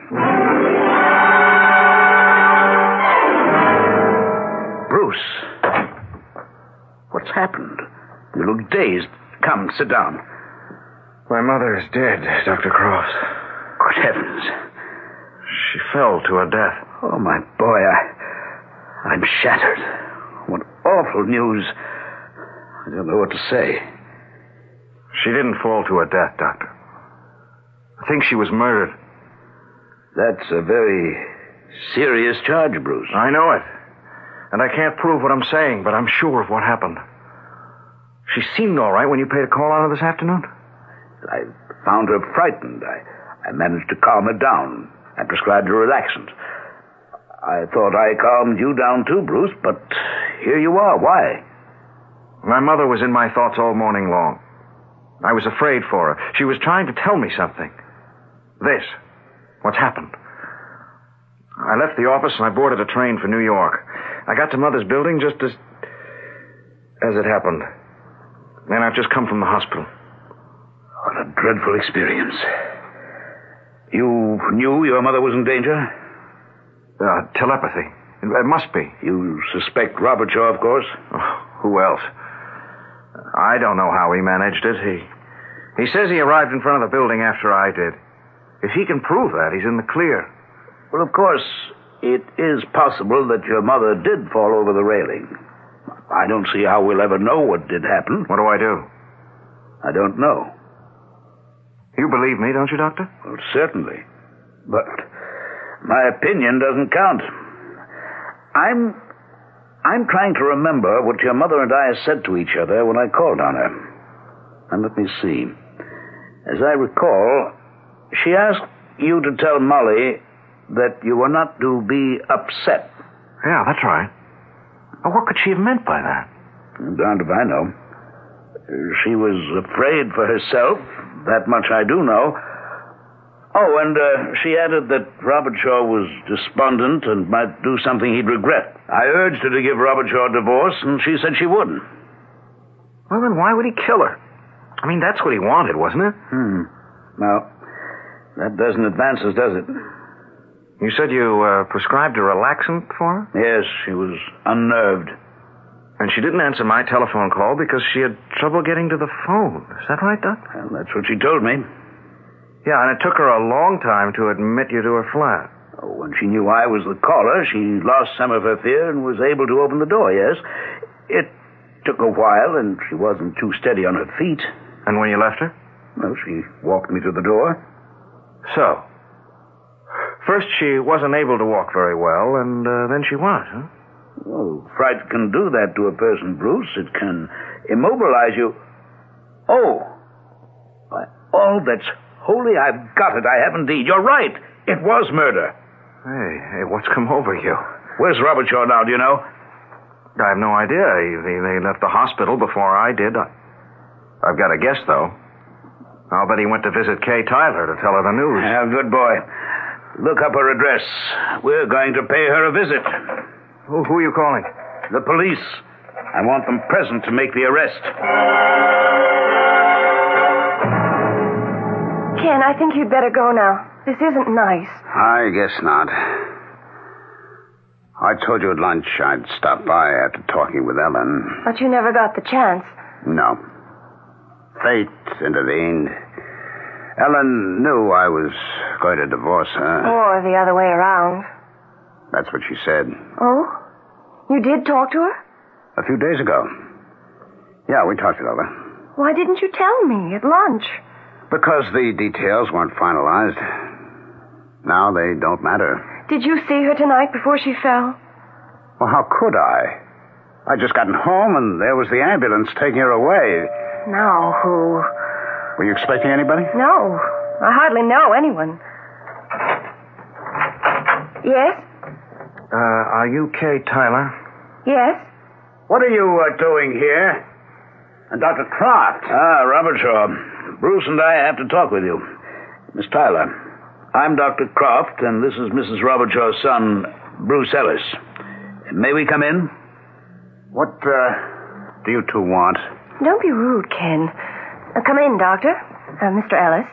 Bruce. What's happened? You look dazed. Come, sit down. My mother is dead, Dr. Croft. Good heavens. She fell to her death. Oh, my boy, I'm shattered. What awful news. I don't know what to say. She didn't fall to her death, Doctor. I think she was murdered. That's a very Serious charge, Bruce. I know it. And I can't prove what I'm saying, but I'm sure of what happened. She seemed all right when you paid a call on her this afternoon? I found her frightened. I managed to calm her down. I prescribed her relaxant. I thought I calmed you down too, Bruce, but here you are. Why? My mother was in my thoughts all morning long. I was afraid for her. She was trying to tell me something. This. What's happened. I left the office and I boarded a train for New York. I got to Mother's building just as it happened. And I've just come from the hospital. What a dreadful experience. You knew your mother was in danger? Telepathy. It must be. You suspect Robert Shaw, of course? Oh, who else? I don't know how he managed it. He says he arrived in front of the building after I did. If he can prove that, he's in the clear. Well, of course, it is possible that your mother did fall over the railing. I don't see how we'll ever know what did happen. What do I do? I don't know. You believe me, don't you, Doctor? Well, certainly. But my opinion doesn't count. I'm trying to remember what your mother and I said to each other when I called on her. And let me see. As I recall, she asked you to tell Molly that you were not to be upset. Yeah, that's right. Well, what could she have meant by that? Darned if I know. She was afraid for herself. That much I do know. Oh, and she added that Robert Shaw was despondent and might do something he'd regret. I urged her to give Robert Shaw a divorce, and she said she wouldn't. Well, then why would he kill her? I mean, that's what he wanted, wasn't it? Well, that doesn't advance us, does it? You said you prescribed a relaxant for her? Yes, she was unnerved. And she didn't answer my telephone call because she had trouble getting to the phone. Is that right, Doc? Well, that's what she told me. Yeah, and it took her a long time to admit you to her flat. Oh, when she knew I was the caller, she lost some of her fear and was able to open the door, yes. It took a while, and she wasn't too steady on her feet. And when you left her? Well, she walked me to the door. So, first she wasn't able to walk very well, and then she was, huh? Oh, fright can do that to a person, Bruce. It can immobilize you. Oh, by all that's holy, I've got it. I have indeed. You're right. It was murder. Hey, what's come over you? Where's Robert Shaw now, do you know? I have no idea. They left the hospital before I did. I've got a guess, though. I'll bet he went to visit Kay Tyler to tell her the news. Yeah, good boy. Look up her address. We're going to pay her a visit. Who are you calling? The police. I want them present to make the arrest. Ken, I think you'd better go now. This isn't nice. I guess not. I told you at lunch I'd stop by after talking with Ellen. But you never got the chance. No. Fate intervened. Ellen knew I was going to divorce her. Or the other way around. That's what she said. Oh? You did talk to her? A few days ago. Yeah, we talked it over. Why didn't you tell me at lunch? Because the details weren't finalized. Now they don't matter. Did you see her tonight before she fell? Well, how could I? I'd just gotten home and there was the ambulance taking her away. Now who? Were you expecting anybody? No. I hardly know anyone. Yes? Are you Kay Tyler? Yes? What are you doing here? Dr. Croft. Robert Shaw. Bruce and I have to talk with you. Miss Tyler, I'm Dr. Croft, and this is Mrs. Robert Shaw's son, Bruce Ellis. May we come in? What, do you two want? Don't be rude, Ken. Come in, Doctor. Mr. Ellis.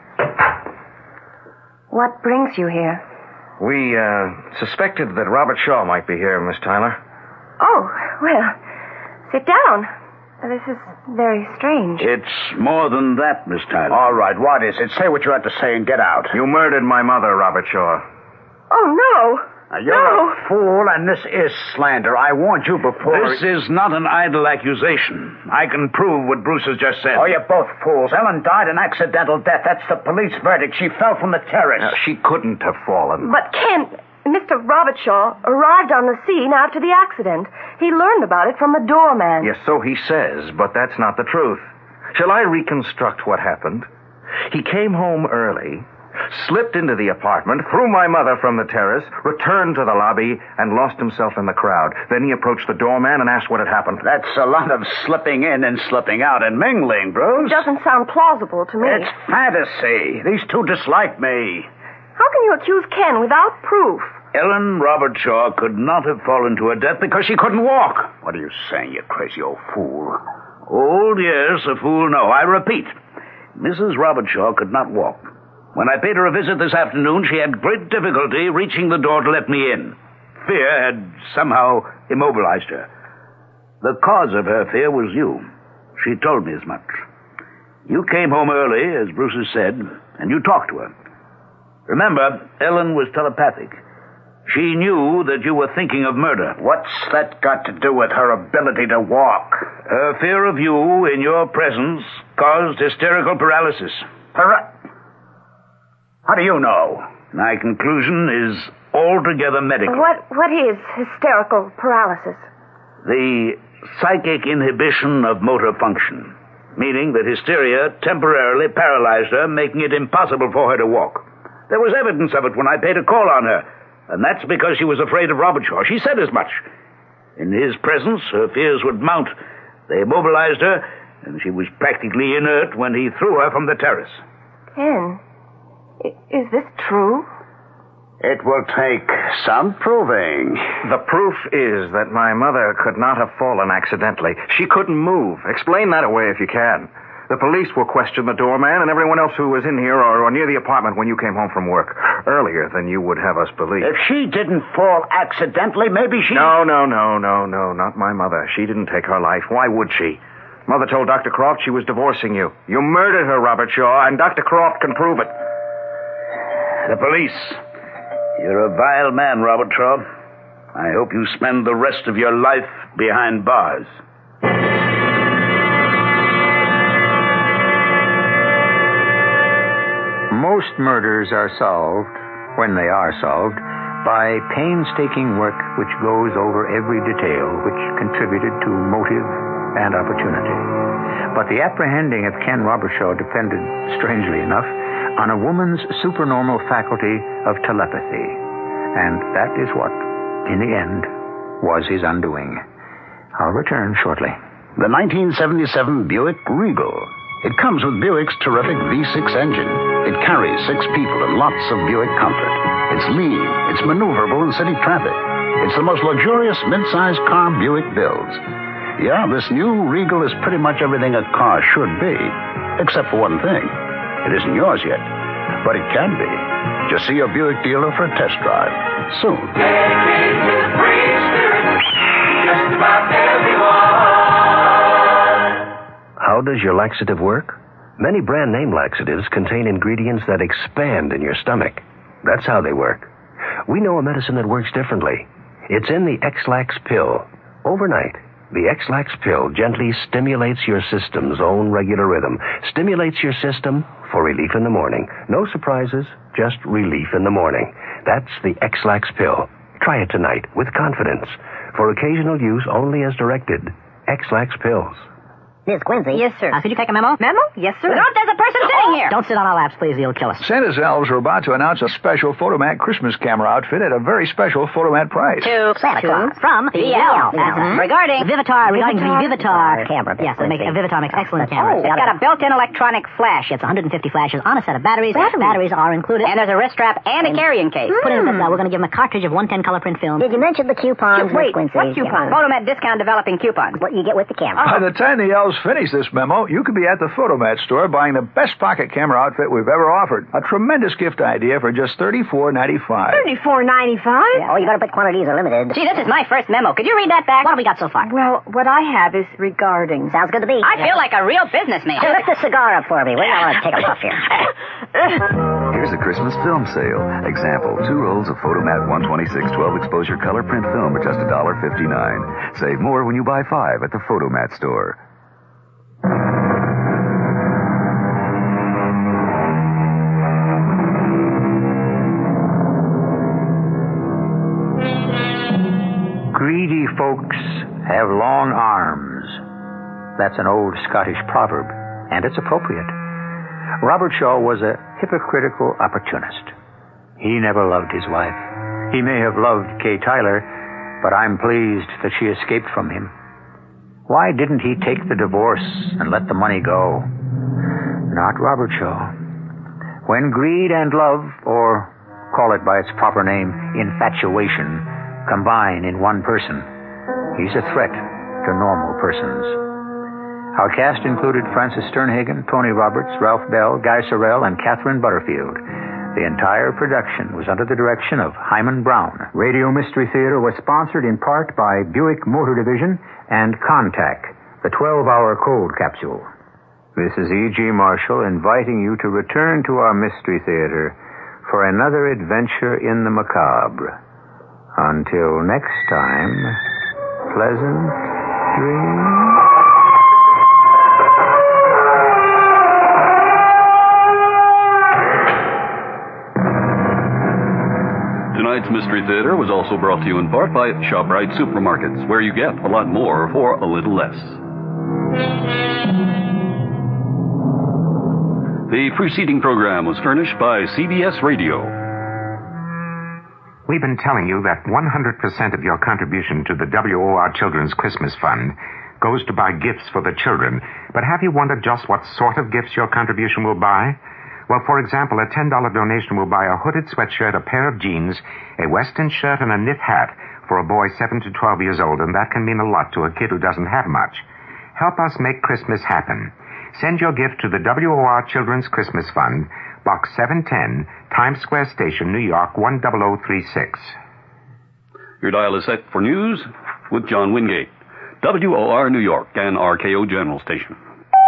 What brings you here? We, suspected that Robert Shaw might be here, Miss Tyler. Oh, well, sit down. This is very strange. It's more than that, Miss Tyler. All right, what is it? Say what you have to say and get out. You murdered my mother, Robert Shaw. Oh, no. You're a fool, and this is slander. I warned you before. This is not an idle accusation. I can prove what Bruce has just said. Oh, you're both fools. Ellen died an accidental death. That's the police verdict. She fell from the terrace. She couldn't have fallen. But, Ken, Mr. Robertshaw arrived on the scene after the accident. He learned about it from the doorman. Yes, so he says, but that's not the truth. Shall I reconstruct what happened? He came home early, slipped into the apartment, threw my mother from the terrace, returned to the lobby, and lost himself in the crowd. Then he approached the doorman and asked what had happened. That's a lot of slipping in and slipping out and mingling, Bruce. It doesn't sound plausible to me. It's fantasy. These two dislike me. How can you accuse Ken without proof? Ellen Robertshaw could not have fallen to her death because she couldn't walk. What are you saying, you crazy old fool? Old, yes, a fool, no. I repeat, Mrs. Robertshaw could not walk. When I paid her a visit this afternoon, she had great difficulty reaching the door to let me in. Fear had somehow immobilized her. The cause of her fear was you. She told me as much. You came home early, as Bruce has said, and you talked to her. Remember, Ellen was telepathic. She knew that you were thinking of murder. What's that got to do with her ability to walk? Her fear of you in your presence caused hysterical paralysis. How do you know? My conclusion is altogether medical. What is hysterical paralysis? The psychic inhibition of motor function, meaning that hysteria temporarily paralyzed her, making it impossible for her to walk. There was evidence of it when I paid a call on her, and that's because she was afraid of Robertshaw. She said as much. In his presence, her fears would mount. They immobilized her, and she was practically inert when he threw her from the terrace. Ken, is this true? It will take some proving. The proof is that my mother could not have fallen accidentally. She couldn't move. Explain that away if you can. The police will question the doorman and everyone else who was in here or near the apartment when you came home from work. Earlier than you would have us believe. If she didn't fall accidentally, maybe she... No, not my mother. She didn't take her life. Why would she? Mother told Dr. Croft she was divorcing you. You murdered her, Robertshaw, and Dr. Croft can prove it. The police. You're a vile man, Robertshaw. I hope you spend the rest of your life behind bars. Most murders are solved, when they are solved, by painstaking work which goes over every detail which contributed to motive and opportunity. But the apprehending of Ken Robertshaw depended, strangely enough, on a woman's supernormal faculty of telepathy. And that is what, in the end, was his undoing. I'll return shortly. The 1977 Buick Regal. It comes with Buick's terrific V6 engine. It carries 6 people and lots of Buick comfort. It's lean. It's maneuverable in city traffic. It's the most luxurious mid-sized car Buick builds. Yeah, this new Regal is pretty much everything a car should be, except for one thing. It isn't yours yet, but it can be. Just see your Buick dealer for a test drive soon. Just about everyone. How does your laxative work? Many brand name laxatives contain ingredients that expand in your stomach. That's how they work. We know a medicine that works differently. It's in the X-Lax pill. Overnight, the X-Lax pill gently stimulates your system's own regular rhythm. Stimulates your system for relief in the morning. No surprises, just relief in the morning. That's the X-Lax pill. Try it tonight with confidence. For occasional use only as directed. X-Lax pills. Miss Quincy. Yes, sir. Could you take a memo? Memo? Yes, sir. Look, there's a person sitting here. Don't sit on our laps, please. He'll kill us. Santa's elves are about to announce a special Photomat Christmas camera outfit at a very special Photomat price. To Santa Claus from PL. Regarding Vivitar camera. Yes, Vivitar makes excellent cameras. It's got a built-in electronic flash. It's 150 flashes on a set of batteries. Batteries are included. And there's a wrist strap and a carrying case. Put in we're going to give him a cartridge of 110 color print film. Did you mention the coupons, Miss Quincy? What coupons? Photomat discount developing coupons. What you get with the camera. By the time the elves finish this memo, you could be at the Photomat store buying the best pocket camera outfit we've ever offered. A tremendous gift idea for just $34.95. $34.95? Yeah. Oh, you better put quantities are limited. Gee, this is my first memo. Could you read that back? What have we got so far? Well, what I have is regarding. Sounds good to me. I feel like a real businessman. Hey, lift the cigar up for me. We're going to take a puff here. Here's a Christmas film sale. Example, 2 rolls of Photomat 126 12 exposure color print film for just $1.59. Save more when you buy 5 at the Photomat store. needy folks have long arms. That's an old Scottish proverb, and it's appropriate. Robert Shaw was a hypocritical opportunist. He never loved his wife. He may have loved Kay Tyler, but I'm pleased that she escaped from him. Why didn't he take the divorce and let the money go? Not Robert Shaw. When greed and love, or call it by its proper name, infatuation, combine in one person, he's a threat to normal persons. Our cast included Francis Sternhagen, Tony Roberts, Ralph Bell, Guy Sorrell, and Catherine Butterfield. The entire production was under the direction of Hyman Brown. Radio Mystery Theater was sponsored in part by Buick Motor Division and Contact, the 12-hour cold capsule. This is E.G. Marshall inviting you to return to our Mystery Theater for another adventure in the macabre. Until next time, pleasant dreams. Tonight's Mystery Theater was also brought to you in part by ShopRite Supermarkets, where you get a lot more for a little less. The preceding program was furnished by CBS Radio. We've been telling you that 100% of your contribution to the WOR Children's Christmas Fund goes to buy gifts for the children. But have you wondered just what sort of gifts your contribution will buy? Well, for example, a $10 donation will buy a hooded sweatshirt, a pair of jeans, a western shirt, and a knit hat for a boy 7 to 12 years old, and that can mean a lot to a kid who doesn't have much. Help us make Christmas happen. Send your gift to the WOR Children's Christmas Fund, Box 710, Times Square Station, New York, 10036. Your dial is set for news with John Wingate. WOR New York and RKO General Station.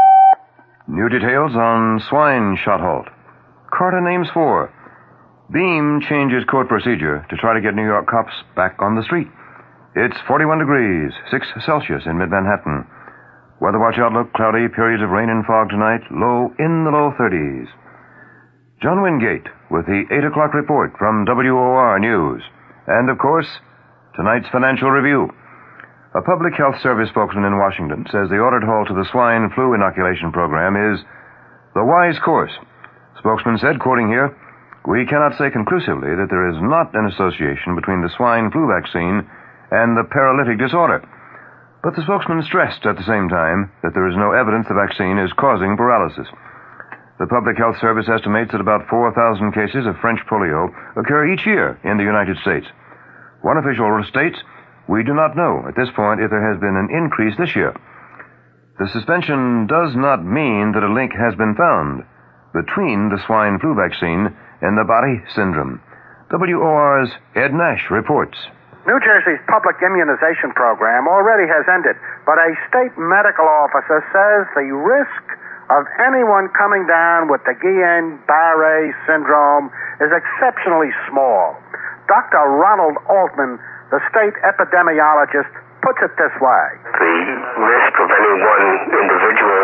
New details on swine shot halt. Carter names 4. Beam changes court procedure to try to get New York cops back on the street. It's 41 degrees, 6 Celsius in mid-Manhattan. Weather watch outlook, cloudy, periods of rain and fog tonight, low in the low 30s. John Wingate with the 8 o'clock report from WOR News. And, of course, tonight's financial review. A public health service spokesman in Washington says the ordered halt to the swine flu inoculation program is the wise course. Spokesman said, quoting here, "We cannot say conclusively that there is not an association between the swine flu vaccine and the paralytic disorder." But the spokesman stressed at the same time that there is no evidence the vaccine is causing paralysis. The Public Health Service estimates that about 4,000 cases of French polio occur each year in the United States. One official states, "We do not know at this point if there has been an increase this year." The suspension does not mean that a link has been found between the swine flu vaccine and the Bari syndrome. WOR's Ed Nash reports. New Jersey's public immunization program already has ended, but a state medical officer says the risk of anyone coming down with the Guillain-Barré syndrome is exceptionally small. Dr. Ronald Altman, the state epidemiologist, puts it this way. The risk of any one individual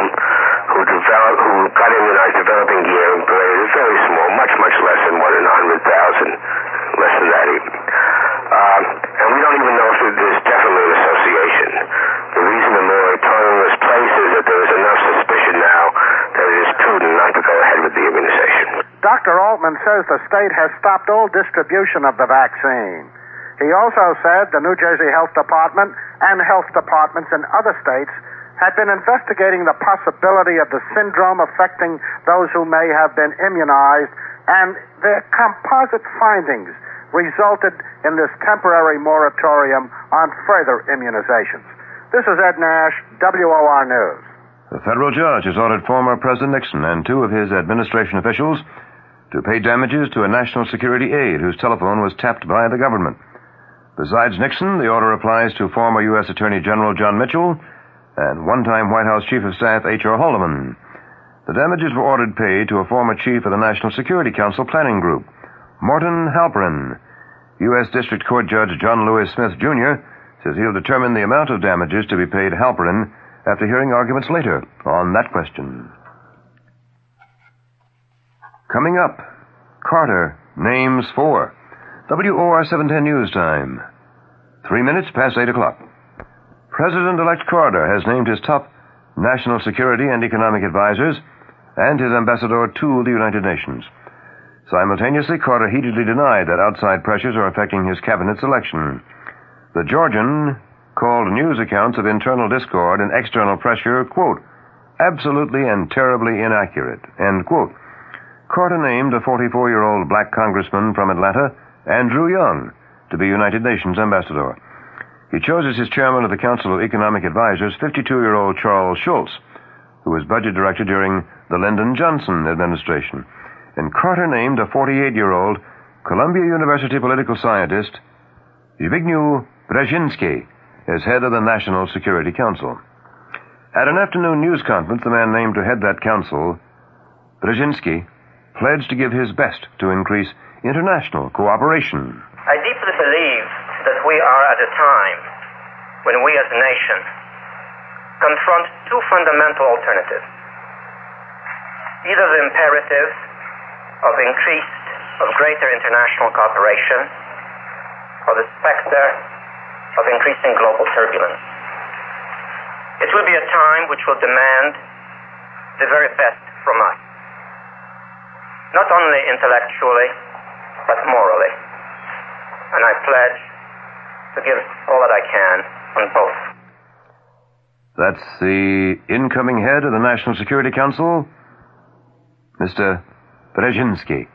who got immunized developing Guillain-Barré is very small, much, much less than 1 in 100,000, less than that even. And we don't even know if there's definitely an association. The reason the moratorium was placed is that there is enough suspicion now that it is prudent not to go ahead with the immunization. Dr. Altman says the state has stopped all distribution of the vaccine. He also said the New Jersey Health Department and health departments in other states had been investigating the possibility of the syndrome affecting those who may have been immunized, and their composite findings resulted in this temporary moratorium on further immunizations. This is Ed Nash, WOR News. The federal judge has ordered former President Nixon and 2 of his administration officials to pay damages to a national security aide whose telephone was tapped by the government. Besides Nixon, the order applies to former U.S. Attorney General John Mitchell and one-time White House Chief of Staff H.R. Haldeman. The damages were ordered paid to a former chief of the National Security Council Planning Group, Morton Halperin. U.S. District Court Judge John Lewis Smith, Jr. says he'll determine the amount of damages to be paid Halperin after hearing arguments later on that question. Coming up, Carter names 4. WOR 710 News Time. 3 minutes past 8 o'clock. President-elect Carter has named his top national security and economic advisors and his ambassador to the United Nations. Simultaneously, Carter heatedly denied that outside pressures are affecting his cabinet selection. The Georgian called news accounts of internal discord and external pressure, quote, absolutely and terribly inaccurate, end quote. Carter named a 44-year-old black congressman from Atlanta, Andrew Young, to be United Nations ambassador. He chose as his chairman of the Council of Economic Advisors 52-year-old Charles Schultz, who was budget director during the Lyndon Johnson administration. And Carter named a 48-year-old Columbia University political scientist, Zbigniew Brzezinski, as head of the National Security Council. At an afternoon news conference, the man named to head that council, Brzezinski, pledged to give his best to increase international cooperation. I deeply believe that we are at a time when we as a nation confront two fundamental alternatives. Either the imperative of greater international cooperation, or the specter of increasing global turbulence. It will be a time which will demand the very best from us, not only intellectually, but morally. And I pledge to give all that I can on both. That's the incoming head of the National Security Council, Mr. Brzezinski.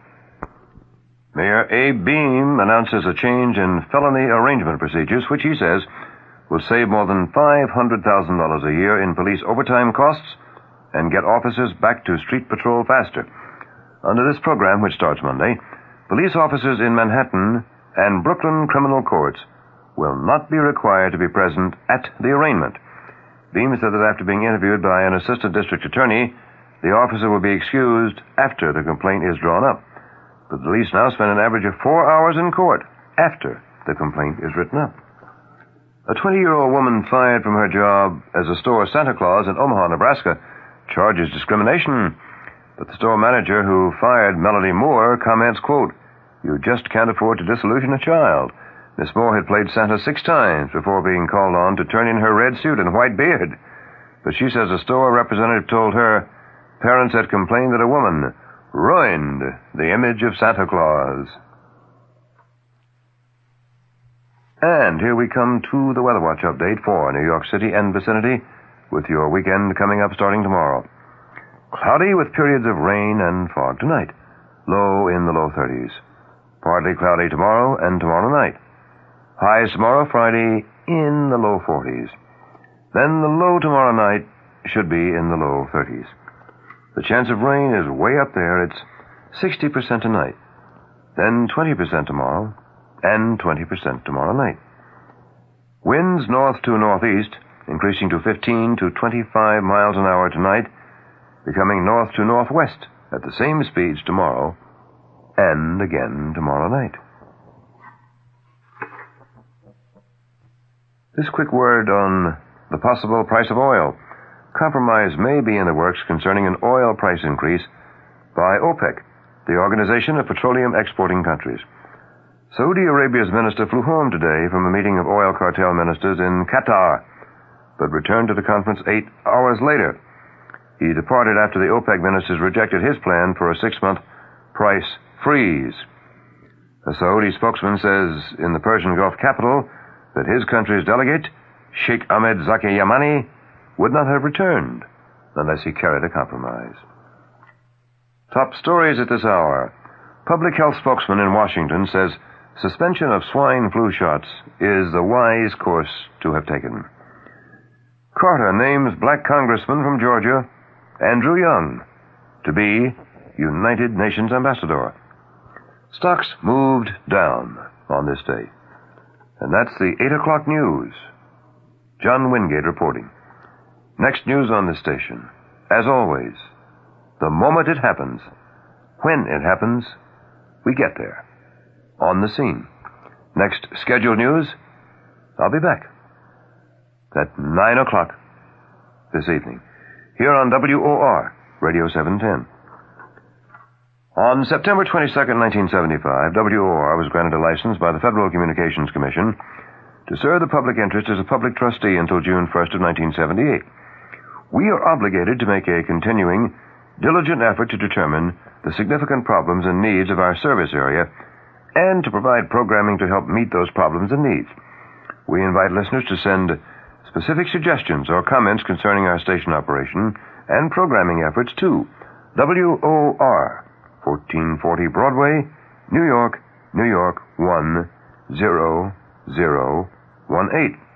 Mayor Abe Beame announces a change in felony arrangement procedures, which he says will save more than $500,000 a year in police overtime costs and get officers back to street patrol faster. Under this program, which starts Monday, police officers in Manhattan and Brooklyn criminal courts will not be required to be present at the arraignment. Beame said that after being interviewed by an assistant district attorney, the officer will be excused after the complaint is drawn up. But the police now spend an average of 4 hours in court after the complaint is written up. A 20-year-old woman fired from her job as a store Santa Claus in Omaha, Nebraska, charges discrimination. But the store manager who fired Melody Moore comments, quote, "You just can't afford to disillusion a child." Miss Moore had played Santa 6 times before being called on to turn in her red suit and white beard. But she says a store representative told her parents had complained that a woman ruined the image of Santa Claus. And here we come to the Weather Watch update for New York City and vicinity, with your weekend coming up starting tomorrow. Cloudy with periods of rain and fog tonight. Low in the low 30s. Partly cloudy tomorrow and tomorrow night. Highs tomorrow, Friday, in the low 40s. Then the low tomorrow night should be in the low 30s. The chance of rain is way up there. It's 60% tonight. Then 20% tomorrow, and 20% tomorrow night. Winds north to northeast, increasing to 15 to 25 miles an hour tonight, becoming north to northwest at the same speeds tomorrow, and again tomorrow night. This quick word on the possible price of oil. Compromise may be in the works concerning an oil price increase by OPEC, the Organization of Petroleum Exporting Countries. Saudi Arabia's minister flew home today from a meeting of oil cartel ministers in Qatar, but returned to the conference 8 hours later. He departed after the OPEC ministers rejected his plan for a 6-month price freeze. A Saudi spokesman says in the Persian Gulf capital that his country's delegate, Sheikh Ahmed Zaki Yamani, would not have returned unless he carried a compromise. Top stories at this hour. Public health spokesman in Washington says suspension of swine flu shots is the wise course to have taken. Carter names black congressman from Georgia, Andrew Young, to be United Nations ambassador. Stocks moved down on this day. And that's the 8 o'clock news. John Wingate reporting. Next news on this station. As always, the moment it happens, when it happens, we get there. On the scene. Next scheduled news, I'll be back at 9 o'clock this evening, here on WOR, Radio 710. On September 22nd, 1975, WOR was granted a license by the Federal Communications Commission to serve the public interest as a public trustee until June 1st of 1978. We are obligated to make a continuing, diligent effort to determine the significant problems and needs of our service area and to provide programming to help meet those problems and needs. We invite listeners to send specific suggestions or comments concerning our station operation and programming efforts to WOR, 1440 Broadway, New York, New York 10018.